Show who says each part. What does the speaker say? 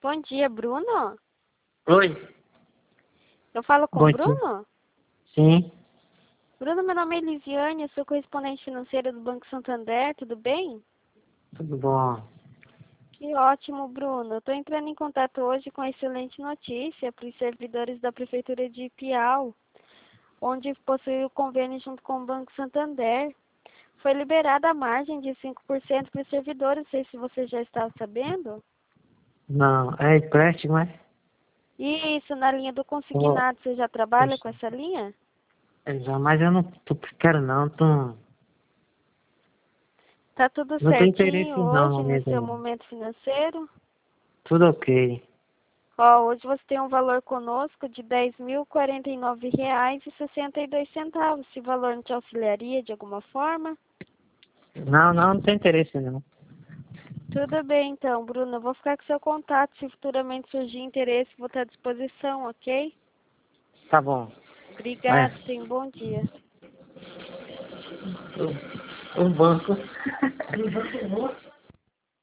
Speaker 1: Bom dia, Bruno?
Speaker 2: Oi,
Speaker 1: Eu falo com
Speaker 2: bom
Speaker 1: o
Speaker 2: dia.
Speaker 1: Bruno?
Speaker 2: Sim,
Speaker 1: Bruno, meu nome é Elisiane, eu sou correspondente financeira do Banco Santander, tudo bem?
Speaker 2: tudo bom.
Speaker 1: Que ótimo, Bruno. Eu estou entrando em contato hoje com uma excelente notícia para os servidores da Prefeitura de Piau, onde possui o convênio junto com o Banco Santander. Foi liberada a margem de 5% para os servidores, não sei se você já estava sabendo.
Speaker 2: Não, é empréstimo, é?
Speaker 1: Isso, na linha do
Speaker 2: Ô,
Speaker 1: consignado, você já trabalha com essa linha?
Speaker 2: mas eu não quero não,
Speaker 1: Tá tudo
Speaker 2: não tenho interesse
Speaker 1: certinho
Speaker 2: não,
Speaker 1: hoje no
Speaker 2: amigo.
Speaker 1: seu momento financeiro?
Speaker 2: Tudo ok.
Speaker 1: Ó, hoje você tem um valor conosco de R$ 10.049,62. Esse valor não te auxiliaria de alguma forma?
Speaker 2: Não tenho interesse não.
Speaker 1: Tudo bem então, Bruno. Eu vou ficar com seu contato. Se futuramente surgir interesse, vou estar à disposição, ok?
Speaker 2: Tá bom. Vai.
Speaker 1: Obrigado, tenha um bom dia.
Speaker 2: O banco. O banco